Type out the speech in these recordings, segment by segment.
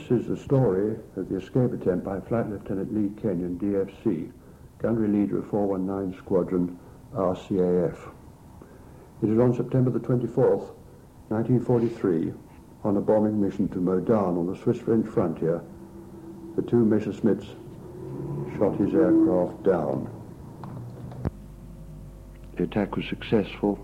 is the story of the escape attempt by Flight Lieutenant Lee Kenyon, DFC, gunnery leader of 419 Squadron, RCAF. It is on September the 24th, 1943, on a bombing mission to Modan on the Swiss-French frontier, the two Messerschmitts shot his aircraft down. The attack was successful.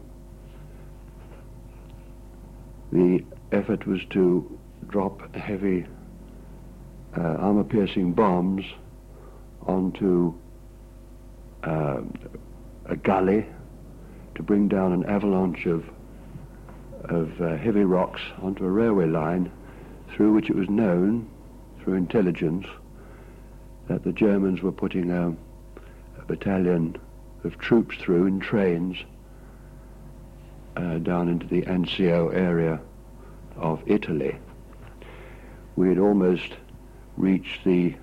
The effort was to drop heavy armor-piercing bombs onto a gully to bring down an avalanche of heavy rocks onto a railway line through which it was known, through intelligence, that the Germans were putting a battalion of troops through in trains down into the Anzio area of Italy. We had almost reached the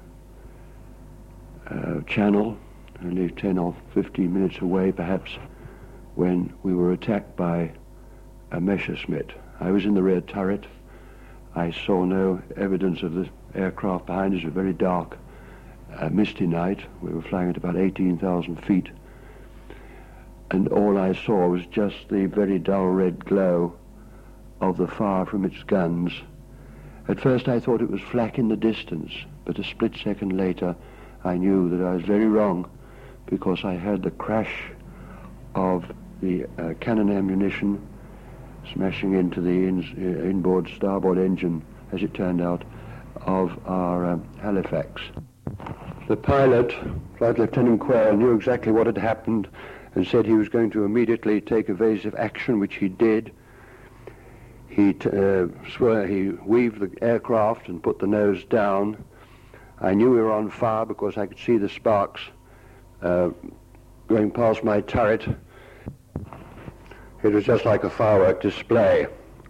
channel, only 10 or 15 minutes away perhaps, when we were attacked by a Messerschmitt. I was in the rear turret. I saw no evidence of the aircraft behind us. It was a very dark, misty night. We were flying at about 18,000 feet. And all I saw was just the very dull red glow of the fire from its guns. At first I thought it was flak in the distance, but a split second later I knew that I was very wrong, because I heard the crash of the cannon ammunition smashing into the inboard starboard engine, as it turned out, of our Halifax. The pilot, Flight Lieutenant Quell, knew exactly what had happened and said he was going to immediately take evasive action, which he did. He weaved the aircraft and put the nose down. I knew we were on fire because I could see the sparks going past my turret. It was just like a firework display.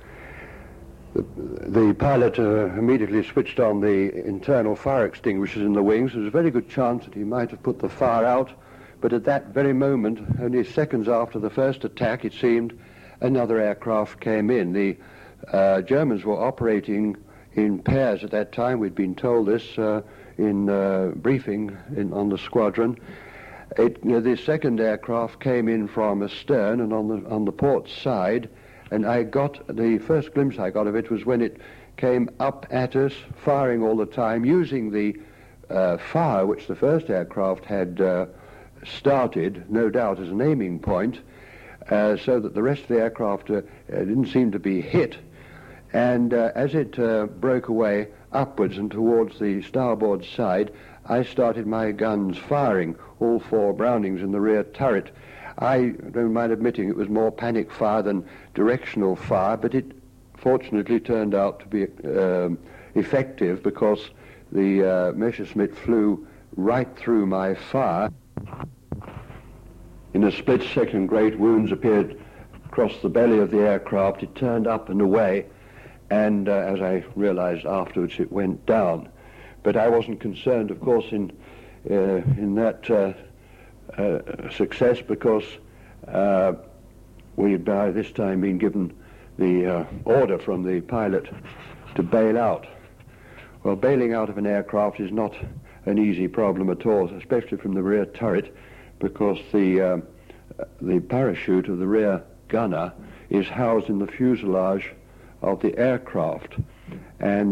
The pilot immediately switched on the internal fire extinguishers in the wings. There was a very good chance that he might have put the fire out, but at that very moment, only seconds after the first attack, it seemed, another aircraft came in. The Germans were operating in pairs at that time. We'd been told this in briefing on the squadron. The second aircraft came in from astern and on the port side, and the first glimpse I got of it was when it came up at us, firing all the time, using the fire which the first aircraft had started, no doubt as an aiming point, so that the rest of the aircraft didn't seem to be hit. And as it broke away upwards and towards the starboard side, I started my guns firing, all four Brownings in the rear turret. I don't mind admitting it was more panic fire than directional fire, but it fortunately turned out to be effective, because the Messerschmitt flew right through my fire. In a split second, great wounds appeared across the belly of the aircraft. It turned up and away, and as I realized afterwards, it went down. But I wasn't concerned, of course, in that success, because we had by this time been given the order from the pilot to bail out. Well, bailing out of an aircraft is not an easy problem at all, especially from the rear turret, because the parachute of the rear gunner is housed in the fuselage of the aircraft, and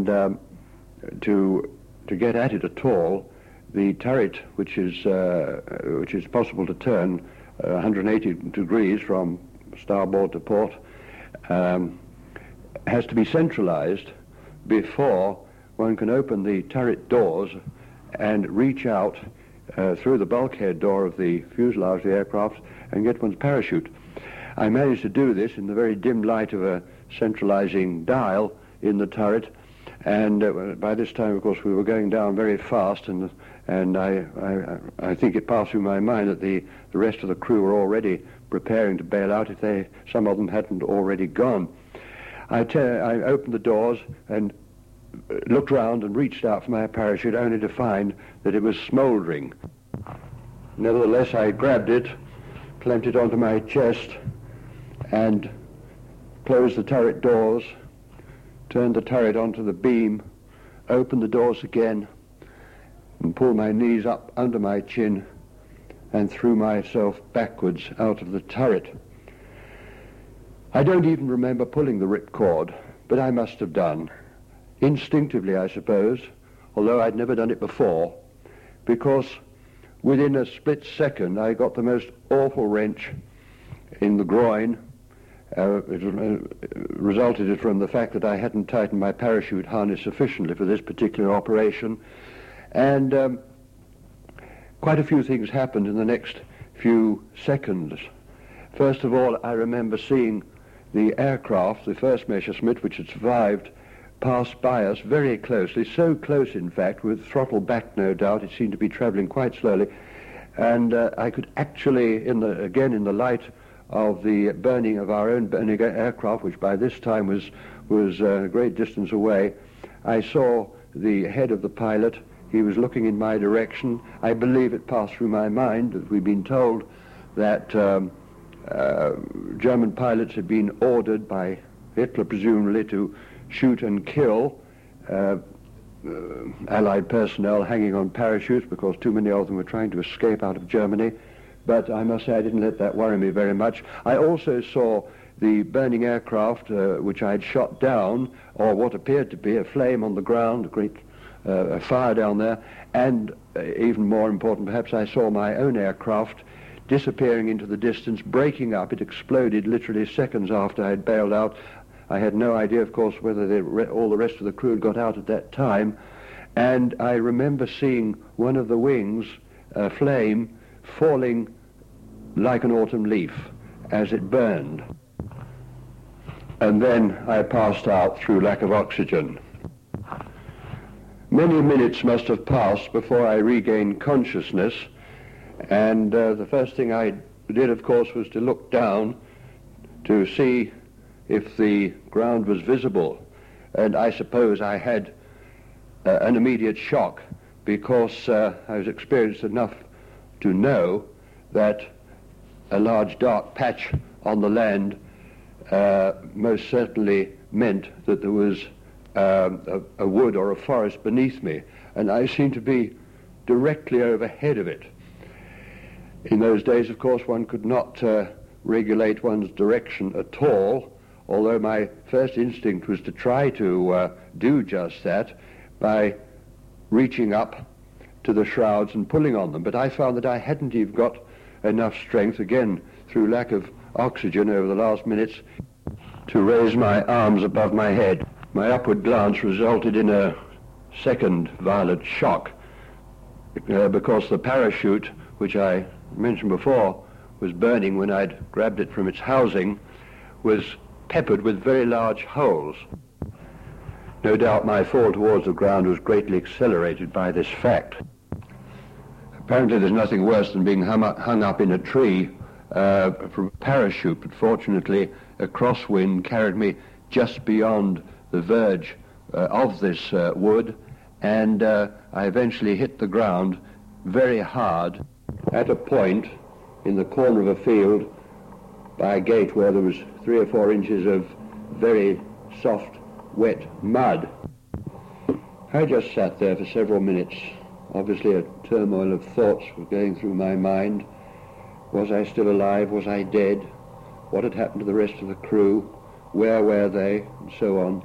to get at it at all, the turret, which is possible to turn 180 degrees from starboard to port, has to be centralized before one can open the turret doors and reach out through the bulkhead door of the fuselage of the aircraft and get one's parachute. I managed to do this in the very dim light of a centralizing dial in the turret, and by this time, of course, we were going down very fast, and I think it passed through my mind that the rest of the crew were already preparing to bail out if some of them hadn't already gone. I opened the doors and looked round and reached out for my parachute, only to find that it was smouldering. Nevertheless, I grabbed it, clamped it onto my chest, and closed the turret doors, turned the turret onto the beam, open the doors again and pull my knees up under my chin and threw myself backwards out of the turret. I don't even remember pulling the ripcord, but I must have done. Instinctively, I suppose, although I'd never done it before, because within a split second I got the most awful wrench in the groin. It resulted from the fact that I hadn't tightened my parachute harness sufficiently for this particular operation. And quite a few things happened in the next few seconds. First of all, I remember seeing the aircraft, the first Messerschmitt, which had survived, pass by us very closely, so close in fact, with throttle back no doubt. It seemed to be travelling quite slowly. And I could actually, in the light of the burning of our own burning aircraft, which by this time was a great distance away, I saw the head of the pilot. He was looking in my direction. I believe it passed through my mind that we'd been told that German pilots had been ordered by Hitler, presumably, to shoot and kill Allied personnel hanging on parachutes because too many of them were trying to escape out of Germany. But I must say I didn't let that worry me very much. I also saw the burning aircraft which I had shot down, or what appeared to be a flame on the ground, a great fire down there, and even more important perhaps, I saw my own aircraft disappearing into the distance, breaking up. It exploded literally seconds after I had bailed out. I had no idea, of course, whether all the rest of the crew had got out at that time. And I remember seeing one of the wings, flame, falling like an autumn leaf as it burned. And then I passed out through lack of oxygen. Many minutes must have passed before I regained consciousness, and the first thing I did, of course, was to look down to see if the ground was visible. And I suppose I had an immediate shock, because I was experienced enough to know that a large dark patch on the land most certainly meant that there was a wood or a forest beneath me, and I seemed to be directly overhead of it. In those days, of course, one could not regulate one's direction at all, although my first instinct was to try to do just that by reaching up to the shrouds and pulling on them. But I found that I hadn't even got enough strength, again through lack of oxygen over the last minutes, to raise my arms above my head. My upward glance resulted in a second violent shock, because the parachute, which I mentioned before was burning when I'd grabbed it from its housing, was peppered with very large holes. No doubt my fall towards the ground was greatly accelerated by this fact. Apparently there's nothing worse than being hung up in a tree from a parachute, but fortunately a crosswind carried me just beyond the verge of this wood, and I eventually hit the ground very hard at a point in the corner of a field by a gate where there was 3 or 4 inches of very soft, wet mud. I just sat there for several minutes. Obviously a turmoil of thoughts was going through my mind. Was I still alive? Was I dead? What had happened to the rest of the crew? Where were they? And so on.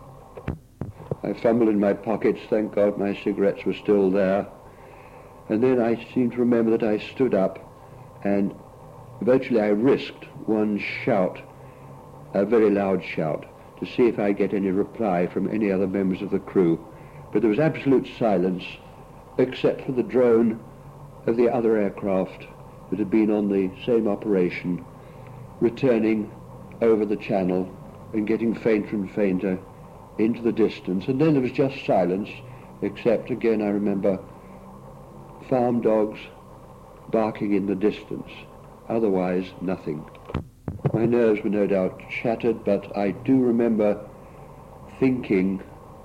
I fumbled in my pockets. Thank God my cigarettes were still there. And then I seem to remember that I stood up, and virtually I risked one shout, a very loud shout, to see if I get any reply from any other members of the crew. But there was absolute silence, except for the drone of the other aircraft that had been on the same operation, returning over the channel and getting fainter and fainter into the distance. And then there was just silence, except, again, I remember farm dogs barking in the distance. Otherwise, nothing. My nerves were no doubt shattered, but I do remember thinking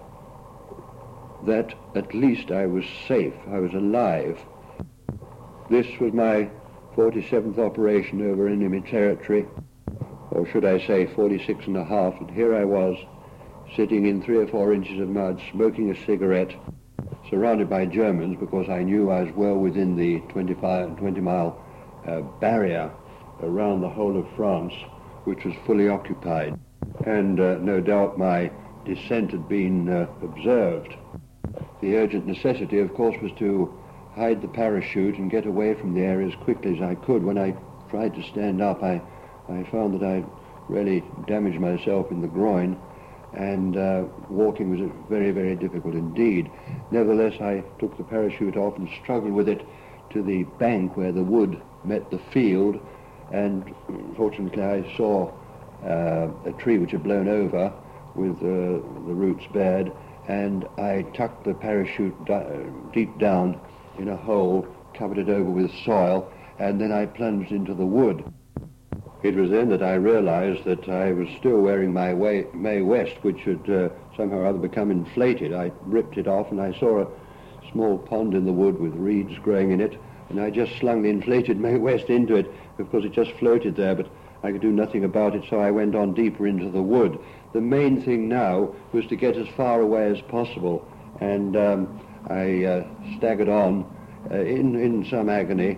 that at least I was safe, I was alive. This was my 47th operation over enemy territory, or should I say 46 and a half, and here I was, sitting in 3 or 4 inches of mud, smoking a cigarette, surrounded by Germans, because I knew I was well within the 20-mile barrier around the whole of France, which was fully occupied. And no doubt my descent had been observed. The urgent necessity, of course, was to hide the parachute and get away from the area as quickly as I could. When I tried to stand up, I found that I really damaged myself in the groin, and walking was very, very difficult indeed. Nevertheless, I took the parachute off and struggled with it to the bank where the wood met the field, and fortunately I saw a tree which had blown over with the roots bared, and I tucked the parachute deep down in a hole, covered it over with soil, and then I plunged into the wood. It was then that I realized that I was still wearing my Mae West, which had somehow or other become inflated. I ripped it off, and I saw a small pond in the wood with reeds growing in it, and I just slung the inflated Mae West into it. Of course, it just floated there, but I could do nothing about it, so I went on deeper into the wood. The main thing now was to get as far away as possible, and I staggered on in some agony,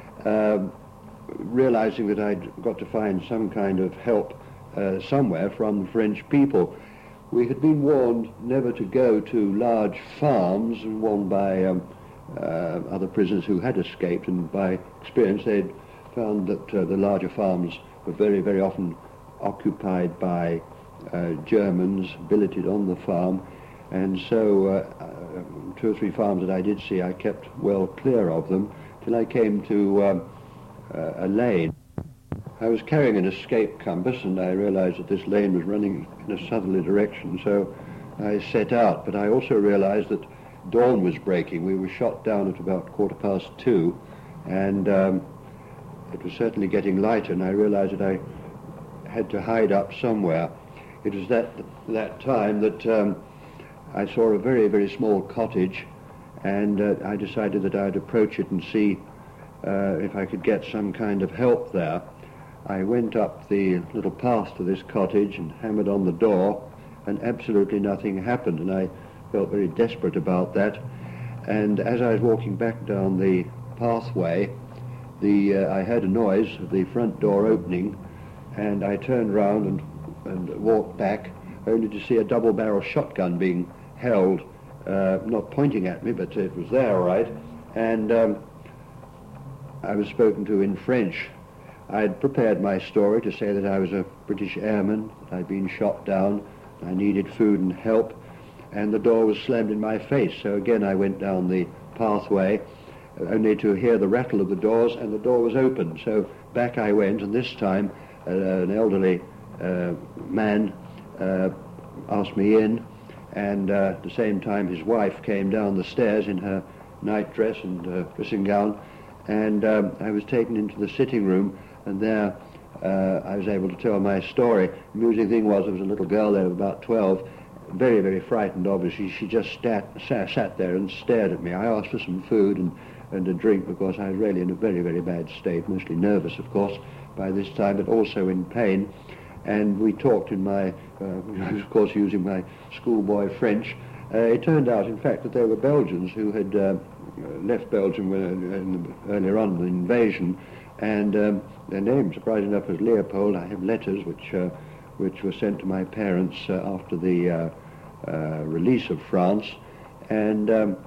realizing that I'd got to find some kind of help somewhere from the French people. We had been warned never to go to large farms, and warned by other prisoners who had escaped, and by experience they'd found that the larger farms were very, very often occupied by Germans billeted on the farm, and so 2 or 3 farms that I did see, I kept well clear of them till I came to a lane. I was carrying an escape compass, and I realized that this lane was running in a southerly direction, so I set out. But I also realized that dawn was breaking. We were shot down at about 2:15, and it was certainly getting lighter, and I realized that I had to hide up somewhere. It was that time that I saw a very, very small cottage, and I decided that I'd approach it and see if I could get some kind of help there. I went up the little path to this cottage and hammered on the door, and absolutely nothing happened, and I felt very desperate about that. And as I was walking back down the pathway, I heard a noise of the front door opening, and I turned round and walked back, only to see a double-barrel shotgun being held, not pointing at me, but it was there, all right, and I was spoken to in French. I had prepared my story to say that I was a British airman, that I'd been shot down, I needed food and help, and the door was slammed in my face. So again I went down the pathway, only to hear the rattle of the doors, and the door was open. So back I went, and this time an elderly man asked me in, and at the same time his wife came down the stairs in her nightdress and dressing gown, and I was taken into the sitting room, and there I was able to tell my story. The amusing thing was, there was a little girl there of about 12, very, very frightened, obviously. She just sat there and stared at me. I asked for some food and a drink, because I was really in a very, very bad state, mostly nervous, of course, by this time, but also in pain. And we talked in my, I was, of course, using my schoolboy French. It turned out, in fact, that they were Belgians who had left Belgium earlier on in the invasion, and their name, surprisingly enough, was Leopold. I have letters which were sent to my parents after the release of France, and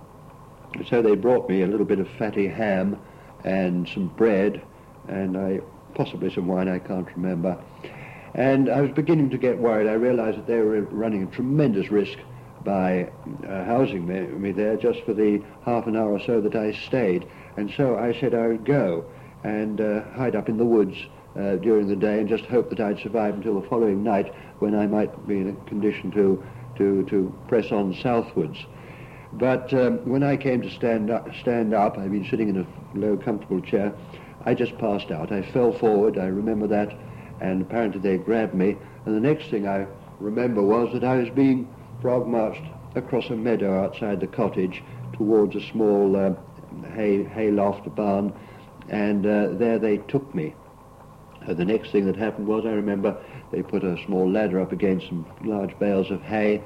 so they brought me a little bit of fatty ham and some bread, and possibly some wine, I can't remember. And I was beginning to get worried. I realized that they were running a tremendous risk by housing me there just for the half an hour or so that I stayed. And so I said I would go and hide up in the woods during the day and just hope that I'd survive until the following night, when I might be in a condition to press on southwards. But when I came to stand up, I'd been sitting in a low, comfortable chair, I just passed out. I fell forward, I remember that, and apparently they grabbed me. And the next thing I remember was that I was being frog-marched across a meadow outside the cottage towards a small hay loft barn, and there they took me. The next thing that happened was, I remember, they put a small ladder up against some large bales of hay.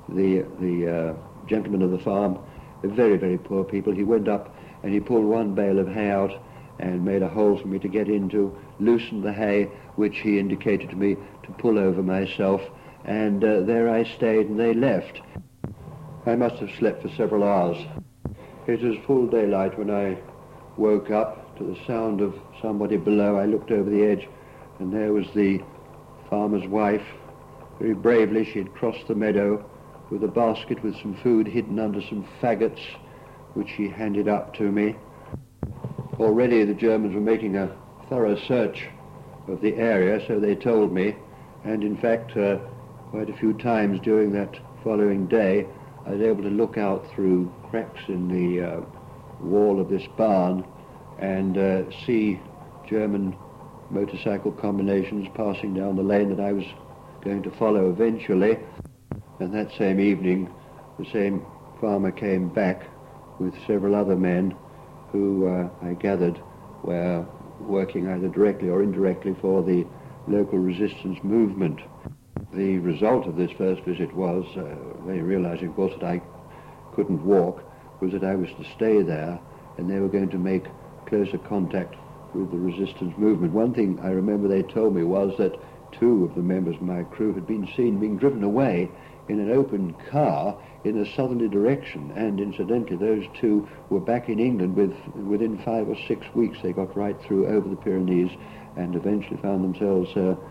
The gentleman of the farm, very, very poor people, he went up and he pulled one bale of hay out and made a hole for me to get into, loosened the hay, which he indicated to me to pull over myself, and there I stayed and they left. I must have slept for several hours. It was full daylight when I woke up to the sound of somebody below. I looked over the edge and there was the farmer's wife. Very bravely she had crossed the meadow with a basket with some food hidden under some faggots, which she handed up to me. Already the Germans were making a thorough search of the area, so they told me, and in fact quite a few times during that following day I was able to look out through cracks in the wall of this barn and see German motorcycle combinations passing down the lane that I was going to follow eventually. And that same evening the same farmer came back with several other men who I gathered were working either directly or indirectly for the local resistance movement. The result of this first visit was, they realizing of course that I couldn't walk, was that I was to stay there and they were going to make closer contact with the resistance movement. One thing I remember they told me was that two of the members of my crew had been seen being driven away in an open car in a southerly direction, and incidentally those two were back in England within 5 or 6 weeks. They got right through over the Pyrenees and eventually found themselves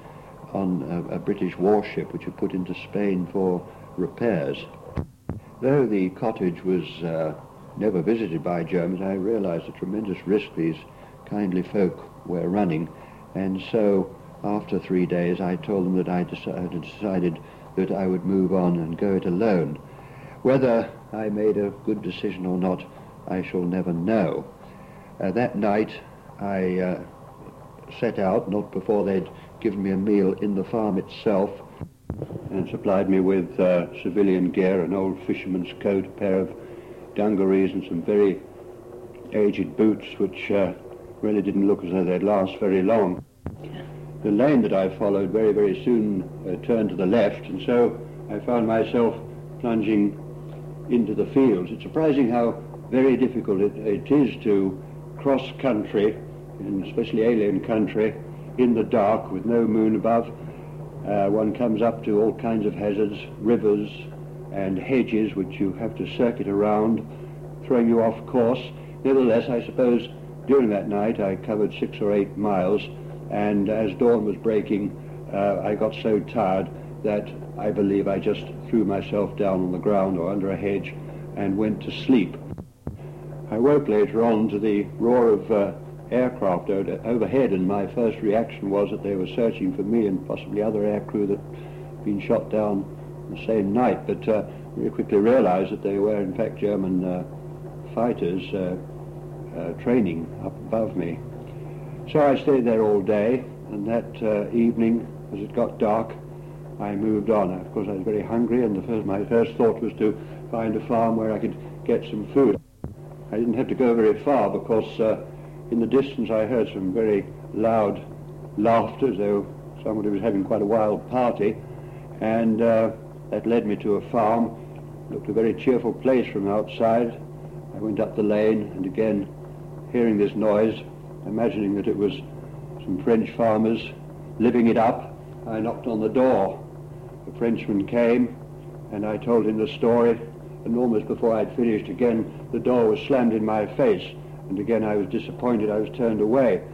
on a British warship which had put into Spain for repairs. Though the cottage was never visited by Germans, I realized the tremendous risk these kindly folk were running, and so after 3 days I told them that I had decided that I would move on and go it alone. Whether I made a good decision or not, I shall never know. That night I set out, not before they'd given me a meal in the farm itself, and supplied me with civilian gear, an old fisherman's coat, a pair of dungarees and some very aged boots which really didn't look as though they'd last very long. The lane that I followed very, very soon turned to the left, and so I found myself plunging into the fields. It's surprising how very difficult it is to cross country, and especially alien country, in the dark with no moon above. One comes up to all kinds of hazards, rivers and hedges which you have to circuit around, throwing you off course. Nevertheless, I suppose during that night I covered 6 or 8 miles, and as dawn was breaking I got so tired that I believe I just threw myself down on the ground or under a hedge and went to sleep. I woke later on to the roar of aircraft overhead, and my first reaction was that they were searching for me and possibly other aircrew that had been shot down the same night, but we quickly realized that they were in fact German fighters training up above me. So I stayed there all day, and that evening, as it got dark, I moved on. Of course I was very hungry, and my first thought was to find a farm where I could get some food. I didn't have to go very far because in the distance I heard some very loud laughter as though somebody was having quite a wild party, and that led me to a farm. It looked a very cheerful place from outside. I went up the lane, and again hearing this noise, imagining that it was some French farmers living it up, I knocked on the door. The Frenchman came, and I told him the story, and almost before I'd finished, again the door was slammed in my face, and again I was disappointed. I was turned away,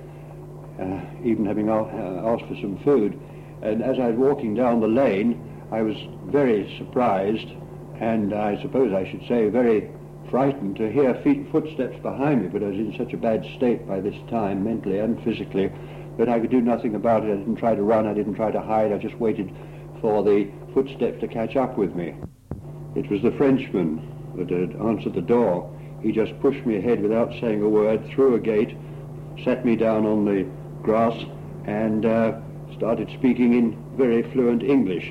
even having asked for some food. And as I was walking down the lane, I was very surprised, and I suppose I should say very frightened, to hear footsteps behind me, but I was in such a bad state by this time, mentally and physically, that I could do nothing about it. I didn't try to run, I didn't try to hide, I just waited for the footsteps to catch up with me. It was the Frenchman that had answered the door. He just pushed me ahead without saying a word, through a gate, sat me down on the grass, and started speaking in very fluent English.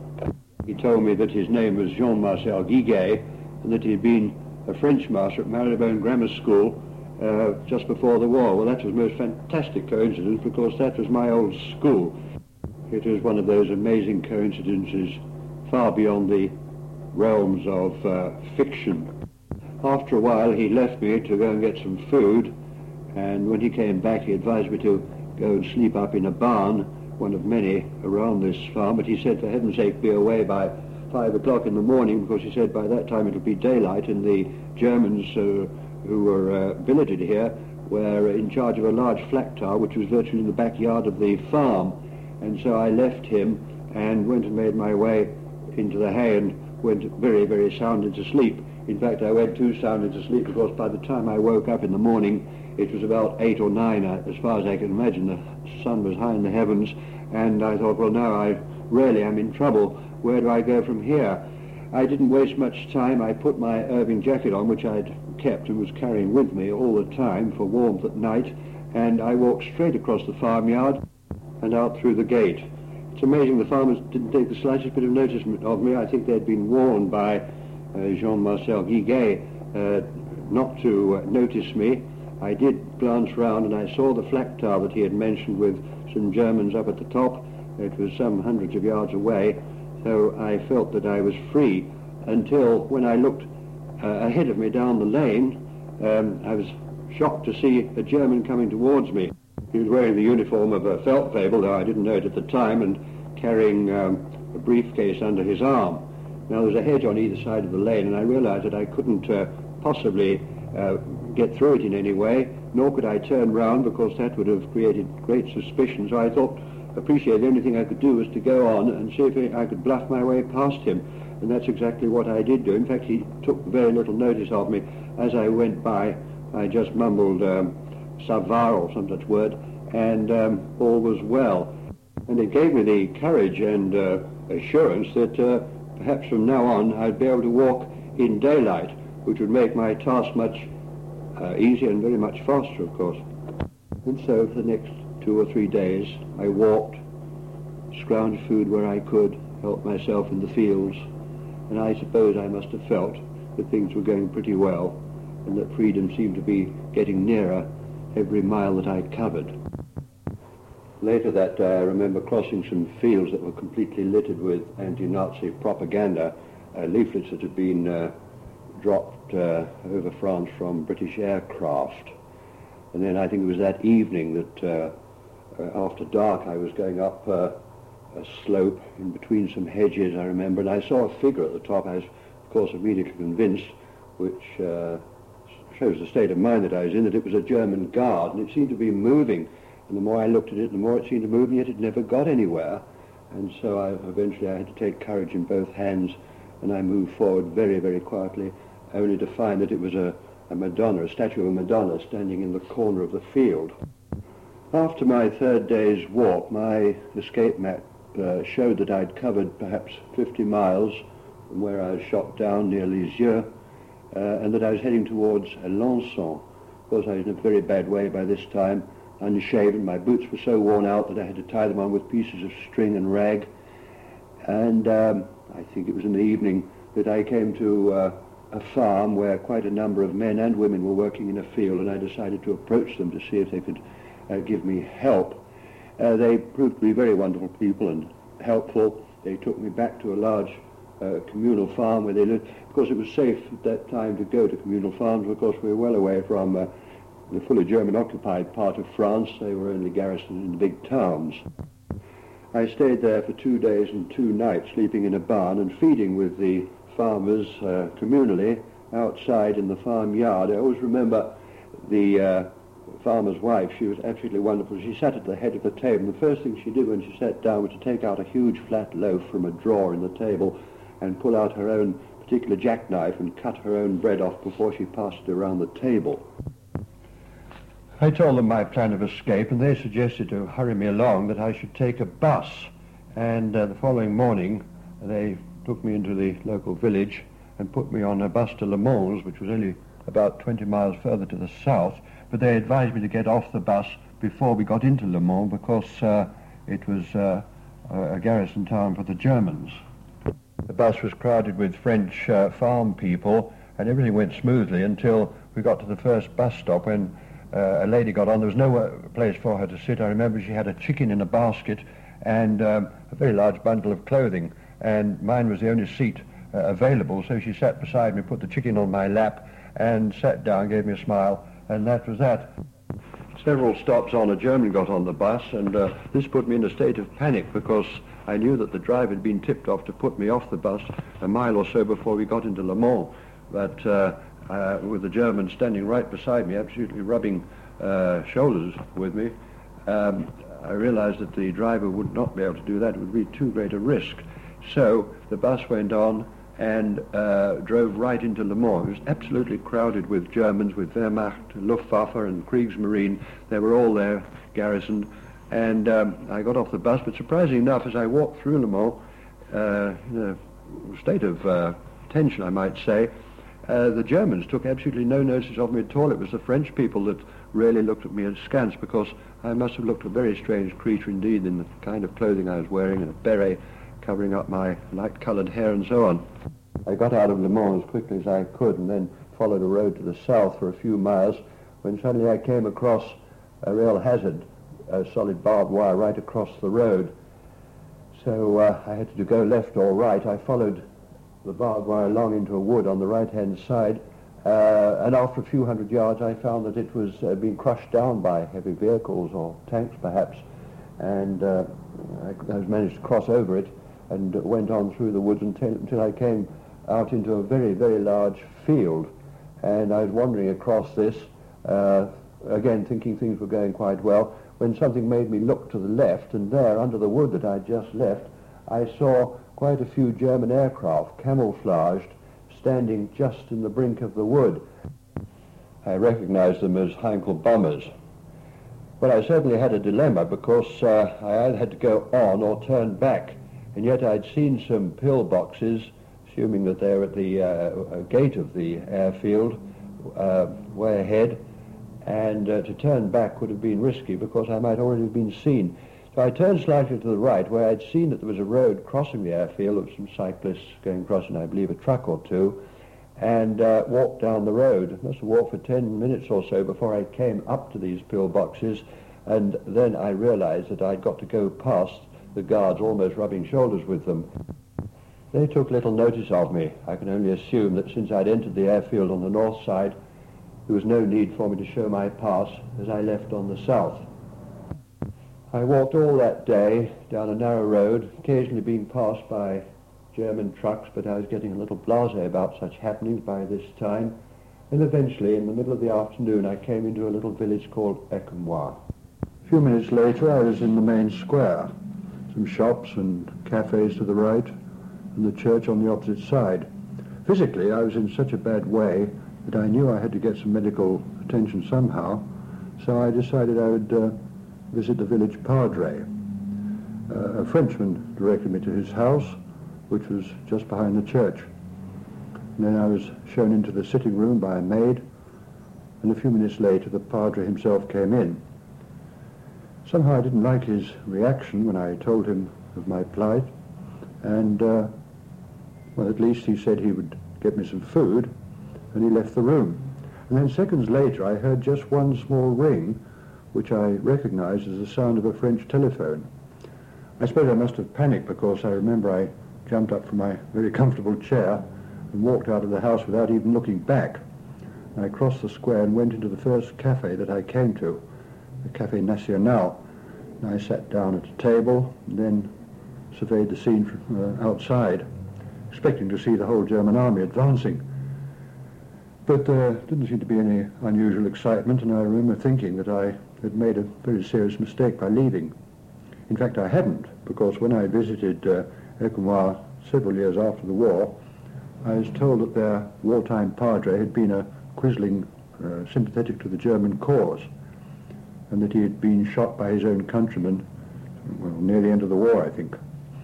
He told me that his name was Jean-Marcel Guiguet, and that he had been a French master at Marylebone Grammar School, just before the war. Well, that was a most fantastic coincidence because that was my old school. It was one of those amazing coincidences far beyond the realms of fiction. After a while he left me to go and get some food, and when he came back he advised me to go and sleep up in a barn, one of many around this farm, but he said for heaven's sake be away by 5 o'clock in the morning, because he said by that time it would be daylight, and the Germans who were billeted here were in charge of a large flak tower which was virtually in the backyard of the farm. And so I left him and went and made my way into the hay and went very, very sound into sleep. In fact, I went too sound into sleep because by the time I woke up in the morning, it was about 8 or 9, as far as I can imagine. The sun was high in the heavens, and I thought, well, now I really am in trouble. Where do I go from here? I didn't waste much time. I put my Irving jacket on, which I'd kept and was carrying with me all the time for warmth at night, and I walked straight across the farmyard and out through the gate. It's amazing the farmers didn't take the slightest bit of notice of me. I think they'd been warned by Jean-Marcel Guiguet not to notice me. I did glance round and I saw the flak tower that he had mentioned with some Germans up at the top. It was some hundreds of yards away, so I felt that I was free until when I looked ahead of me down the lane, I was shocked to see a German coming towards me. He was wearing the uniform of a Feldwebel, though I didn't know it at the time, and carrying a briefcase under his arm. Now, there was a hedge on either side of the lane, and I realized that I couldn't possibly get through it in any way, nor could I turn round because that would have created great suspicion. So I thought, appreciate the only thing I could do was to go on and see if I could bluff my way past him. And that's exactly what I did do. In fact, he took very little notice of me. As I went by, I just mumbled ça va or some such word, and all was well. And it gave me the courage and assurance that perhaps from now on I'd be able to walk in daylight, which would make my task much easier and very much faster, of course. And so for the next 2 or 3 days I walked, scrounged food where I could, helped myself in the fields, and I suppose I must have felt that things were going pretty well and that freedom seemed to be getting nearer every mile that I covered. Later that day I remember crossing some fields that were completely littered with anti-Nazi propaganda, leaflets that had been dropped over France from British aircraft. And then I think it was that evening that after dark I was going up a slope in between some hedges, I remember, and I saw a figure at the top. I was, of course, immediately convinced, which shows the state of mind that I was in, that it was a German guard, and it seemed to be moving. And the more I looked at it, the more it seemed to move, and yet it never got anywhere. And so eventually I had to take courage in both hands, and I moved forward very, very quietly, only to find that it was a Madonna, a statue of a Madonna standing in the corner of the field. After my 3rd day's walk, my escape map showed that I'd covered perhaps 50 miles from where I was shot down near Lisieux, and that I was heading towards Alençon. Of course, I was in a very bad way by this time, unshaven. My boots were so worn out that I had to tie them on with pieces of string and rag. And I think it was in the evening that I came to a farm where quite a number of men and women were working in a field, and I decided to approach them to see if they could give me help. They proved to be very wonderful people and helpful. They took me back to a large communal farm where they lived. Of course, it was safe at that time to go to communal farms because we were well away from the fully German-occupied part of France. They were only garrisoned in the big towns. I stayed there for 2 days and 2 nights, sleeping in a barn and feeding with the farmers communally outside in the farmyard. I always remember the farmer's wife. She was absolutely wonderful. She sat at the head of the table, and the first thing she did when she sat down was to take out a huge flat loaf from a drawer in the table and pull out her own particular jackknife and cut her own bread off before she passed it around the table. I told them my plan of escape, and they suggested to hurry me along that I should take a bus. And the following morning they took me into the local village and put me on a bus to Le Mans, which was only about 20 miles further to the south, but they advised me to get off the bus before we got into Le Mans because it was a garrison town for the Germans. The bus was crowded with French farm people, and everything went smoothly until we got to the first bus stop when a lady got on. There was no place for her to sit. I remember she had a chicken in a basket and a very large bundle of clothing, and mine was the only seat available, so she sat beside me, put the chicken on my lap, and sat down, gave me a smile, and that was that. Several stops on, a German got on the bus, and this put me in a state of panic because I knew that the driver had been tipped off to put me off the bus a mile or so before we got into Le Mans, but with the German standing right beside me, absolutely rubbing shoulders with me, I realized that the driver would not be able to do that. It would be too great a risk. So the bus went on and drove right into Le Mans. It was absolutely crowded with Germans, with Wehrmacht, Luftwaffe and Kriegsmarine. They were all there, garrisoned. And I got off the bus, but surprisingly enough, as I walked through Le Mans, in a state of tension, I might say, the Germans took absolutely no notice of me at all. It was the French people that really looked at me askance, because I must have looked a very strange creature indeed in the kind of clothing I was wearing, and a beret covering up my light-coloured hair and so on. I got out of Le Mans as quickly as I could and then followed a road to the south for a few miles when suddenly I came across a real hazard, a solid barbed wire right across the road. So I had to go left or right. I followed the barbed wire along into a wood on the right-hand side, and after a few hundred yards I found that it was being crushed down by heavy vehicles or tanks perhaps, and I managed to cross over it and went on through the woods until I came out into a very, very large field, and I was wandering across this, again thinking things were going quite well, when something made me look to the left, and there, under the wood that I'd just left, I saw quite a few German aircraft, camouflaged, standing just in the brink of the wood. I recognized them as Heinkel bombers. Well, I certainly had a dilemma, because I either had to go on or turn back, and yet I'd seen some pillboxes, assuming that they were at the gate of the airfield, way ahead, and to turn back would have been risky because I might already have been seen. So I turned slightly to the right, where I'd seen that there was a road crossing the airfield with some cyclists going across, and I believe a truck or two, and walked down the road. I must have walked for 10 minutes or so before I came up to these pillboxes, and then I realized that I'd got to go past the guards, almost rubbing shoulders with them. They took little notice of me. I can only assume that since I'd entered the airfield on the north side, there was no need for me to show my pass as I left on the south. I walked all that day down a narrow road, occasionally being passed by German trucks, but I was getting a little blasé about such happenings by this time, and eventually, in the middle of the afternoon, I came into a little village called Ecumois. A few minutes later, I was in the main square, some shops and cafes to the right, and the church on the opposite side. Physically, I was in such a bad way that I knew I had to get some medical attention somehow, so I decided I would visit the village padre. A Frenchman directed me to his house, which was just behind the church. And then I was shown into the sitting room by a maid, and a few minutes later the padre himself came in. Somehow I didn't like his reaction when I told him of my plight, and well, at least he said he would get me some food, and he left the room. And then seconds later I heard just one small ring, which I recognized as the sound of a French telephone. I suppose I must have panicked, because I remember I jumped up from my very comfortable chair and walked out of the house without even looking back. And I crossed the square and went into the first cafe that I came to, the Café National. And I sat down at a table and then surveyed the scene from outside, expecting to see the whole German army advancing. But there didn't seem to be any unusual excitement, and I remember thinking that I had made a very serious mistake by leaving. In fact, I hadn't, because when I visited Ecumois several years after the war, I was told that their wartime padre had been a quisling sympathetic to the German cause, and that he had been shot by his own countrymen, well, near the end of the war, I think.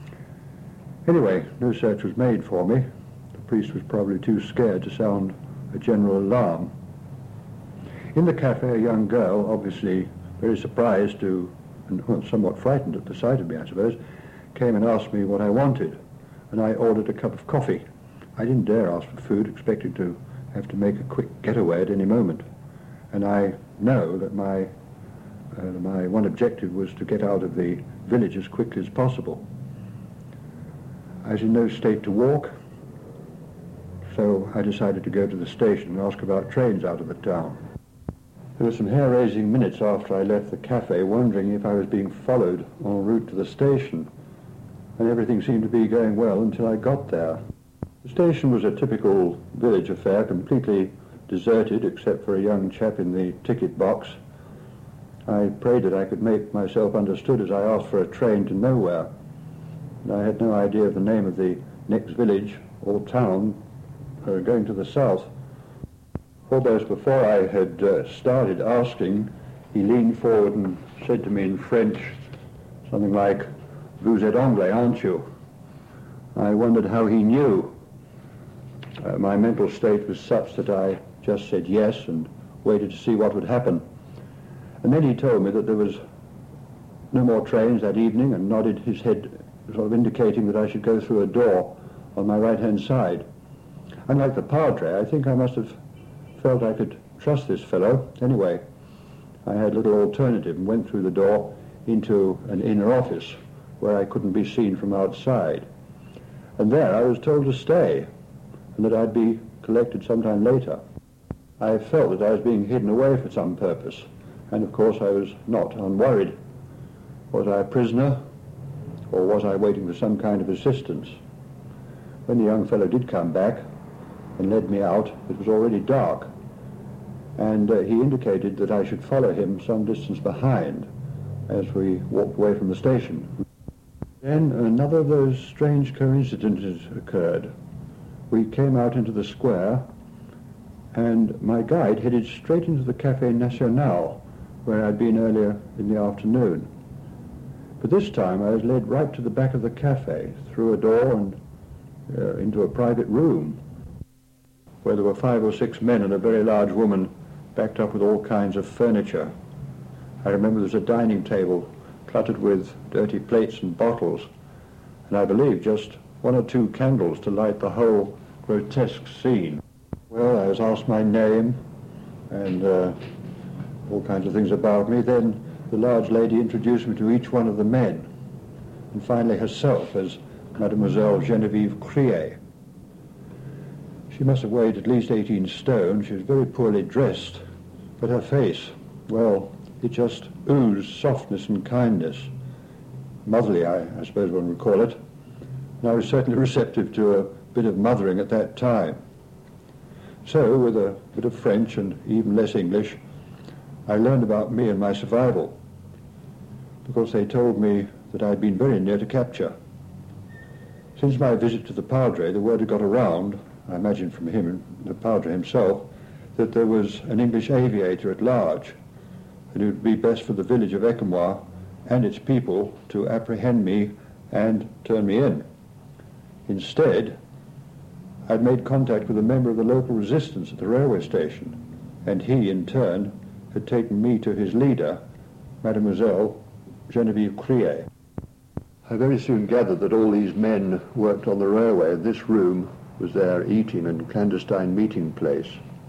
Anyway, no search was made for me. The priest was probably too scared to sound a general alarm. In the cafe, a young girl, obviously very surprised and somewhat frightened at the sight of me, I suppose, came and asked me what I wanted, and I ordered a cup of coffee. I didn't dare ask for food, expecting to have to make a quick getaway at any moment. And I know that my one objective was to get out of the village as quickly as possible. I was in no state to walk, so I decided to go to the station and ask about trains out of the town. There were some hair-raising minutes after I left the cafe, wondering if I was being followed en route to the station, and everything seemed to be going well until I got there. The station was a typical village affair, completely deserted except for a young chap in the ticket box. I prayed that I could make myself understood as I asked for a train to nowhere, and I had no idea of the name of the next village or town going to the south. Almost before I had started asking, he leaned forward and said to me in French something like, "Vous êtes anglais, aren't you?" I wondered how he knew. My mental state was such that I just said yes and waited to see what would happen. And then he told me that there was no more trains that evening and nodded his head, sort of indicating that I should go through a door on my right-hand side. Unlike the padre, I think I must have felt I could trust this fellow. Anyway, I had little alternative and went through the door into an inner office where I couldn't be seen from outside. And there I was told to stay and that I'd be collected sometime later. I felt that I was being hidden away for some purpose, and of course I was not unworried. Was I a prisoner, or was I waiting for some kind of assistance? When the young fellow did come back and led me out, it was already dark, and he indicated that I should follow him some distance behind as we walked away from the station. Then another of those strange coincidences occurred. We came out into the square, and my guide headed straight into the Café National, where I'd been earlier in the afternoon. But this time I was led right to the back of the cafe, through a door and into a private room, where there were 5 or 6 men and a very large woman backed up with all kinds of furniture. I remember there was a dining table cluttered with dirty plates and bottles, and I believe just 1 or 2 candles to light the whole grotesque scene. Well, I was asked my name and all kinds of things about me. Then the large lady introduced me to each one of the men, and finally herself as Mademoiselle Geneviève Crier. She must have weighed at least 18 stone. She was very poorly dressed, but her face, well, it just oozed softness and kindness. Motherly, I suppose one would call it. And I was certainly receptive to a bit of mothering at that time. So, with a bit of French and even less English, I learned about me and my survival, because they told me that I'd been very near to capture. Since my visit to the Padre, the word had got around, I imagine from him and the Padre himself, that there was an English aviator at large, and it would be best for the village of Ecumois and its people to apprehend me and turn me in. Instead, I'd made contact with a member of the local resistance at the railway station, and he, in turn, had taken me to his leader, Mademoiselle Geneviève Crier. I very soon gathered that all these men worked on the railway. This room was their eating and clandestine meeting place.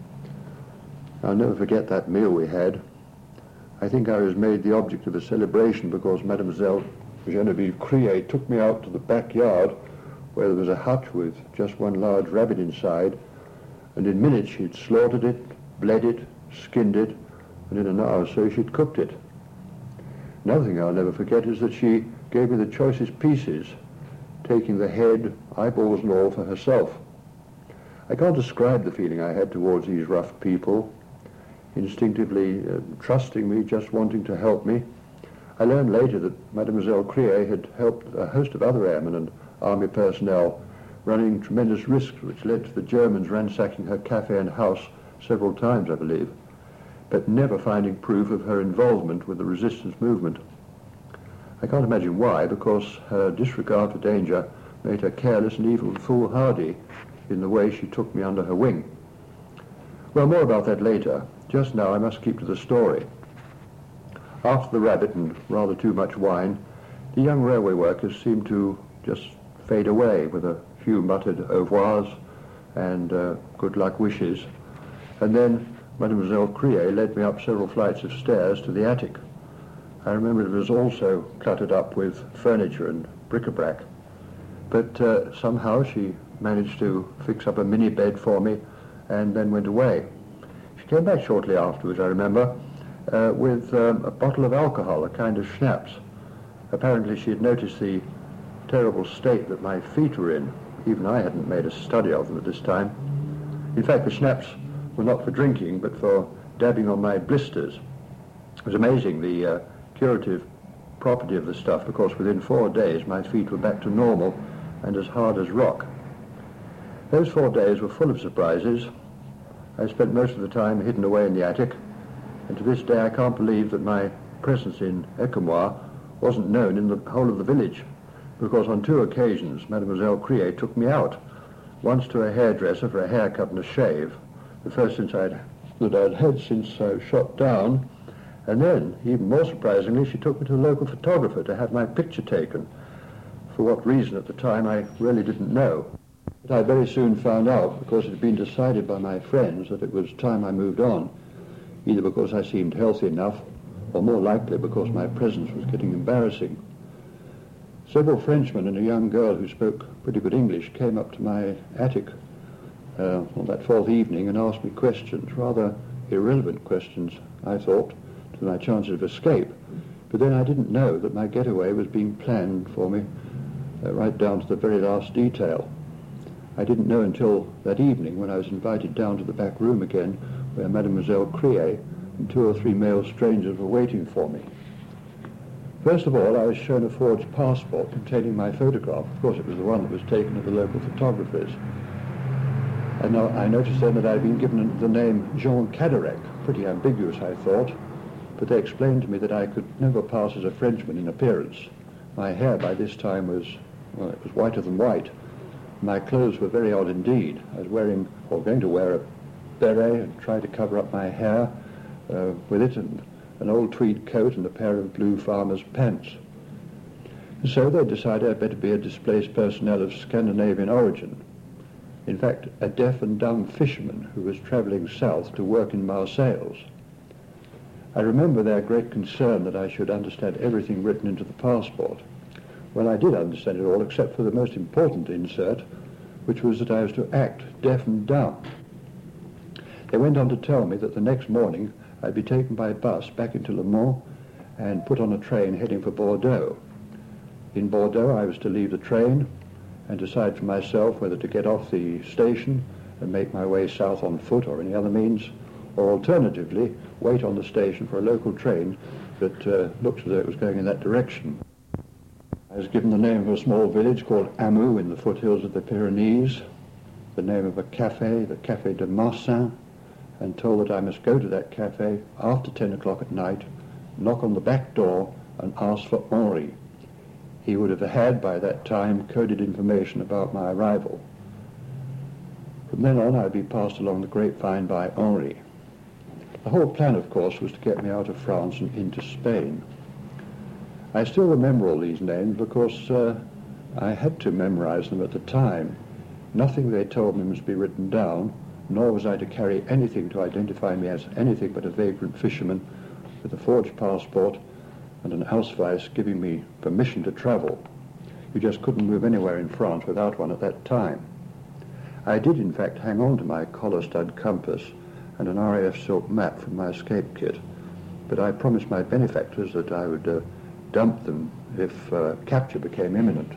I'll never forget that meal we had. I think I was made the object of a celebration because Mademoiselle Geneviève Crier took me out to the backyard where there was a hut with just one large rabbit inside, and in minutes she'd slaughtered it, bled it, skinned it, and in an hour or so she'd cooked it. Another thing I'll never forget is that she gave me the choicest pieces, taking the head, eyeballs and all for herself. I can't describe the feeling I had towards these rough people, instinctively trusting me, just wanting to help me. I learned later that Mademoiselle Crier had helped a host of other airmen and army personnel, running tremendous risks which led to the Germans ransacking her cafe and house several times, I believe, but never finding proof of her involvement with the resistance movement. I can't imagine why, because her disregard for danger made her careless and even foolhardy in the way she took me under her wing. Well, more about that later. Just now I must keep to the story. After the rabbit and rather too much wine, the young railway workers seemed to just fade away with a few muttered au revoirs and good luck wishes. And then Mademoiselle Crier led me up several flights of stairs to the attic. I remember it was also cluttered up with furniture and bric-a-brac. But somehow she managed to fix up a mini bed for me and then went away. She came back shortly afterwards, I remember, with a bottle of alcohol, a kind of schnapps. Apparently she had noticed the terrible state that my feet were in. Even I hadn't made a study of them at this time. In fact, the schnapps were not for drinking, but for dabbing on my blisters. It was amazing, the curative property of the stuff, because within 4 days my feet were back to normal and as hard as rock. Those 4 days were full of surprises. I spent most of the time hidden away in the attic, and to this day I can't believe that my presence in Ecumoir wasn't known in the whole of the village, because on 2 occasions Mademoiselle Crier took me out, once to a hairdresser for a haircut and a shave, the first that I'd had since I was shot down, and then, even more surprisingly, she took me to a local photographer to have my picture taken. For what reason at the time I really didn't know. But I very soon found out, because it had been decided by my friends that it was time I moved on, either because I seemed healthy enough, or more likely because my presence was getting embarrassing. Several Frenchmen and a young girl who spoke pretty good English came up to my attic on that 4th evening and asked me questions, rather irrelevant questions, I thought, to my chances of escape. But then I didn't know that my getaway was being planned for me right down to the very last detail. I didn't know until that evening when I was invited down to the back room again, where Mademoiselle Crier and 2 or 3 male strangers were waiting for me. First of all, I was shown a forged passport containing my photograph. Of course, it was the one that was taken at the local photographer's. And now I noticed then that I had been given the name Jean Cadorec, pretty ambiguous, I thought, but they explained to me that I could never pass as a Frenchman in appearance. My hair by this time was, well, it was whiter than white. My clothes were very odd indeed. I was wearing, or going to wear, a beret and try to cover up my hair with it, and an old tweed coat and a pair of blue farmer's pants. And so they decided I'd better be a displaced personnel of Scandinavian origin. In fact, a deaf and dumb fisherman who was travelling south to work in Marseilles. I remember their great concern that I should understand everything written into the passport. Well, I did understand it all, except for the most important insert, which was that I was to act deaf and dumb. They went on to tell me that the next morning I'd be taken by bus back into Le Mans and put on a train heading for Bordeaux. In Bordeaux, I was to leave the train and decide for myself whether to get off the station and make my way south on foot or any other means, or alternatively wait on the station for a local train that looked as though it was going in that direction. I was given the name of a small village called Amou in the foothills of the Pyrenees, the name of a cafe, the Café de Marsin, and told that I must go to that cafe after 10 o'clock at night, knock on the back door and ask for Henri. He would have had by that time coded information about my arrival. From then on I'd be passed along the grapevine by Henri. The whole plan, of course, was to get me out of France and into Spain. I still remember all these names because I had to memorize them at the time. Nothing they told me must be written down, nor was I to carry anything to identify me as anything but a vagrant fisherman with a forged passport and an Ausweis giving me permission to travel. You just couldn't move anywhere in France without one at that time. I did, in fact, hang on to my collar stud compass and an RAF silk map from my escape kit, but I promised my benefactors that I would dump them if capture became imminent.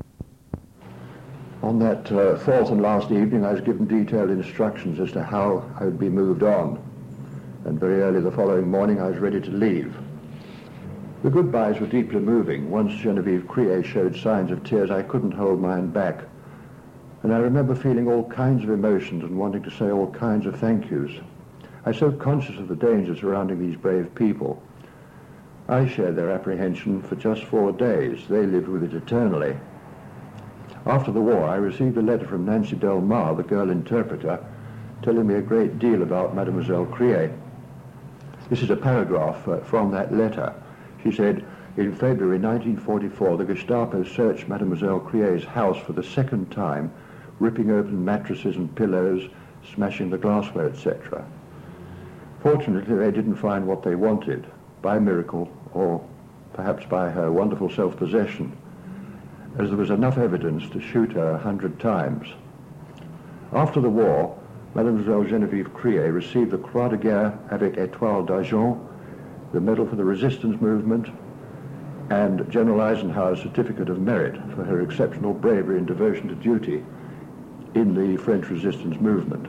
On that 4th and last evening, I was given detailed instructions as to how I would be moved on, and very early the following morning I was ready to leave. The goodbyes were deeply moving. Once Genevieve Crier showed signs of tears, I couldn't hold mine back, and I remember feeling all kinds of emotions and wanting to say all kinds of thank yous. I was so conscious of the danger surrounding these brave people. I shared their apprehension for just 4 days. They lived with it eternally. After the war, I received a letter from Nancy Delmar, the girl interpreter, telling me a great deal about Mademoiselle Crier. This is a paragraph from that letter. She said, in February 1944, the Gestapo searched Mademoiselle Crier's house for the 2nd time ripping open mattresses and pillows, smashing the glassware, etc. Fortunately, they didn't find what they wanted, by miracle, or perhaps by her wonderful self-possession, as there was enough evidence to shoot her 100 times. After the war, Mademoiselle Geneviève Crier received the Croix de Guerre avec Étoile d'Argent, the Medal for the Resistance Movement, and General Eisenhower's Certificate of Merit for her exceptional bravery and devotion to duty in the French resistance movement.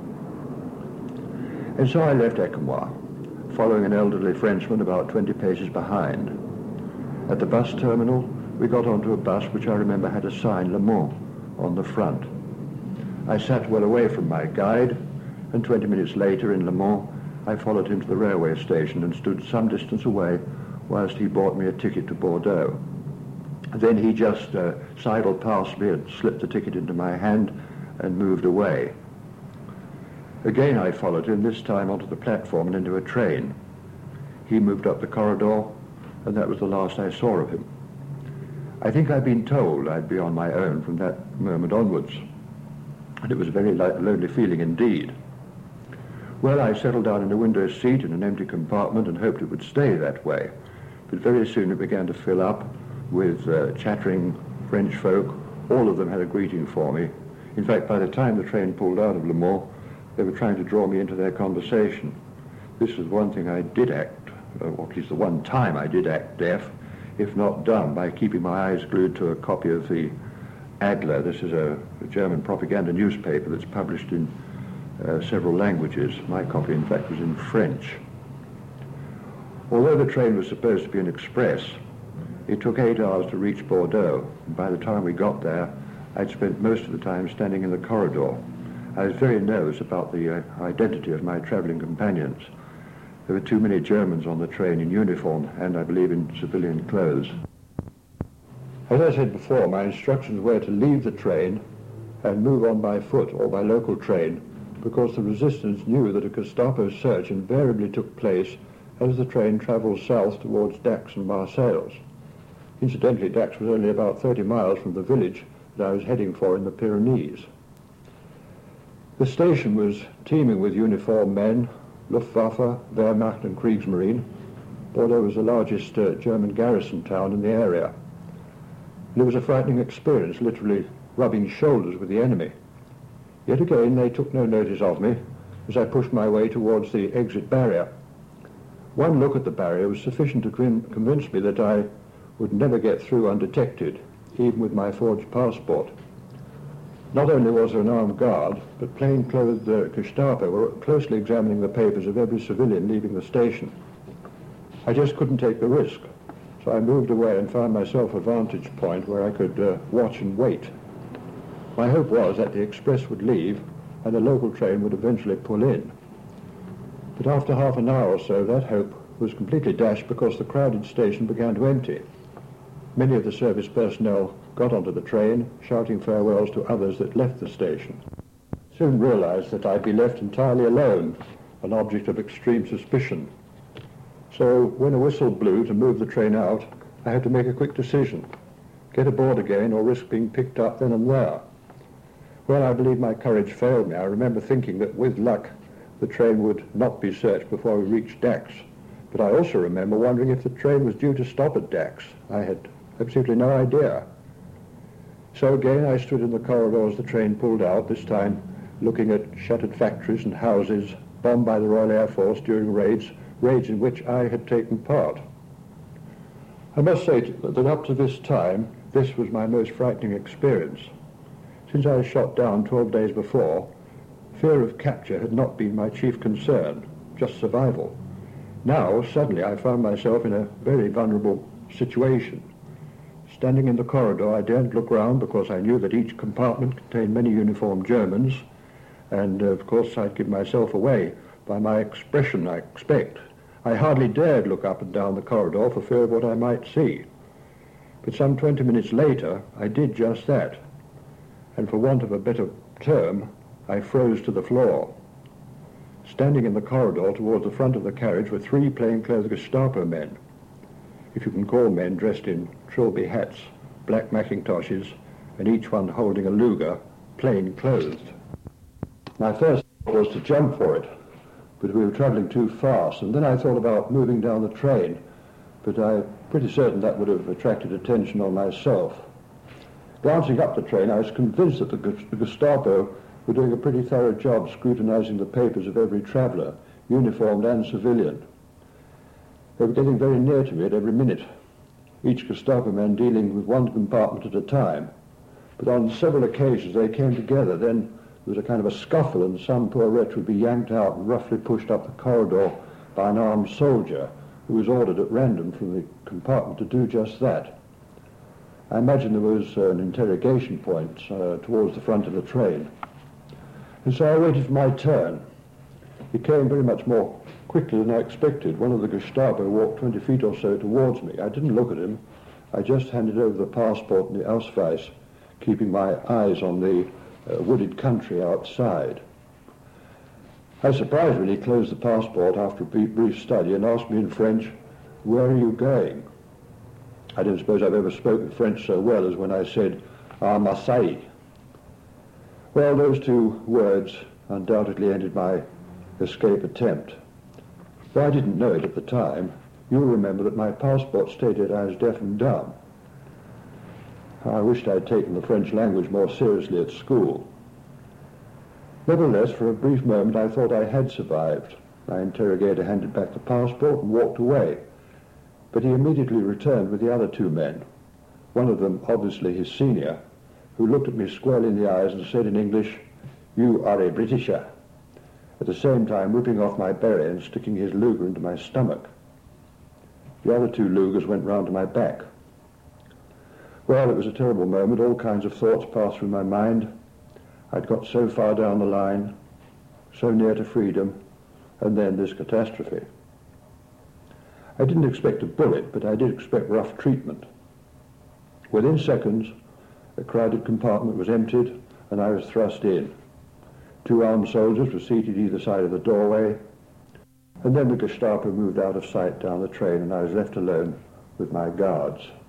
And so I left Écumoires, following an elderly Frenchman about 20 paces behind. At the bus terminal, we got onto a bus which I remember had a sign Le Mans on the front. I sat well away from my guide, and 20 minutes later in Le Mans, I followed him to the railway station and stood some distance away whilst he bought me a ticket to Bordeaux. Then he just sidled past me and slipped the ticket into my hand and moved away. Again I followed him, this time onto the platform and into a train. He moved up the corridor, and that was the last I saw of him. I think I'd been told I'd be on my own from that moment onwards, and it was a very lonely feeling indeed. Well, I settled down in a window seat in an empty compartment and hoped it would stay that way. But very soon it began to fill up with chattering French folk. All of them had a greeting for me. In fact, by the time the train pulled out of Le Mans, they were trying to draw me into their conversation. This was one thing I did act, or at least the one time I did act deaf, if not dumb, by keeping my eyes glued to a copy of the Adler. This is a German propaganda newspaper that's published in several languages. My copy, in fact, was in French. Although the train was supposed to be an express, it took 8 hours to reach Bordeaux, and by the time we got there, I'd spent most of the time standing in the corridor. I was very nervous about the identity of my travelling companions. There were too many Germans on the train in uniform and, I believe, in civilian clothes. As I said before, my instructions were to leave the train and move on by foot or by local train, because the resistance knew that a Gestapo search invariably took place as the train travelled south towards Dax and Marseilles. Incidentally, Dax was only about 30 miles from the village that I was heading for in the Pyrenees. The station was teeming with uniformed men, Luftwaffe, Wehrmacht and Kriegsmarine. Bordeaux was the largest German garrison town in the area. And it was a frightening experience, literally rubbing shoulders with the enemy. Yet again, they took no notice of me as I pushed my way towards the exit barrier. One look at the barrier was sufficient to convince me that I would never get through undetected, even with my forged passport. Not only was there an armed guard, but plain-clothed Gestapo were closely examining the papers of every civilian leaving the station. I just couldn't take the risk, so I moved away and found myself a vantage point where I could watch and wait. My hope was that the express would leave and the local train would eventually pull in. But after half an hour or so, that hope was completely dashed because the crowded station began to empty. Many of the service personnel got onto the train, shouting farewells to others that left the station. Soon realized that I'd be left entirely alone, an object of extreme suspicion. So when a whistle blew to move the train out, I had to make a quick decision: get aboard again or risk being picked up then and there. Well, I believe my courage failed me. I remember thinking that with luck the train would not be searched before we reached Dax. But I also remember wondering if the train was due to stop at Dax. I had absolutely no idea. So again I stood in the corridor as the train pulled out, this time looking at shuttered factories and houses bombed by the Royal Air Force during raids in which I had taken part. I must say that up to this time, this was my most frightening experience. Since I was shot down 12 days before, fear of capture had not been my chief concern, just survival. Now, suddenly, I found myself in a very vulnerable situation. Standing in the corridor, I daren't look round because I knew that each compartment contained many uniformed Germans, and of course I'd give myself away by my expression, I expect. I hardly dared look up and down the corridor for fear of what I might see. But some 20 minutes later, I did just that, and for want of a better term, I froze to the floor. Standing in the corridor towards the front of the carriage were 3 plainclothes Gestapo men, if you can call men, dressed in trilby hats, black Macintoshes, and each one holding a Luger plain-clothed. My first thought was to jump for it, but we were travelling too fast, and then I thought about moving down the train, but I'm pretty certain that would have attracted attention on myself. Glancing up the train, I was convinced that the Gestapo were doing a pretty thorough job scrutinizing the papers of every traveller, uniformed and civilian. They were getting very near to me at every minute, each Gestapo man dealing with one compartment at a time. But on several occasions they came together. Then there was a kind of a scuffle, and some poor wretch would be yanked out and roughly pushed up the corridor by an armed soldier who was ordered at random from the compartment to do just that. I imagine there was an interrogation point towards the front of the train. And so I waited for my turn. It came very much more quickly than I expected. One of the Gestapo walked 20 feet or so towards me. I didn't look at him. I just handed over the passport and the Ausweis, keeping my eyes on the wooded country outside. I was surprised when he closed the passport after a brief study and asked me in French, "Where are you going?" I don't suppose I've ever spoken French so well as when I said, "À Marseille." Well, those two words undoubtedly ended my escape attempt. Though I didn't know it at the time, you'll remember that my passport stated I was deaf and dumb. I wished I'd taken the French language more seriously at school. Nevertheless, for a brief moment I thought I had survived. My interrogator handed back the passport and walked away, but he immediately returned with the other two men, one of them obviously his senior, who looked at me squarely in the eyes and said in English, "You are a Britisher," at the same time ripping off my beret and sticking his Luger into my stomach. The other two Lugers went round to my back. Well, it was a terrible moment. All kinds of thoughts passed through my mind. I'd got so far down the line, so near to freedom, and then this catastrophe. I didn't expect a bullet, but I did expect rough treatment. Within seconds, the crowded compartment was emptied, and I was thrust in. Two armed soldiers were seated either side of the doorway, and then the Gestapo moved out of sight down the train, and I was left alone with my guards.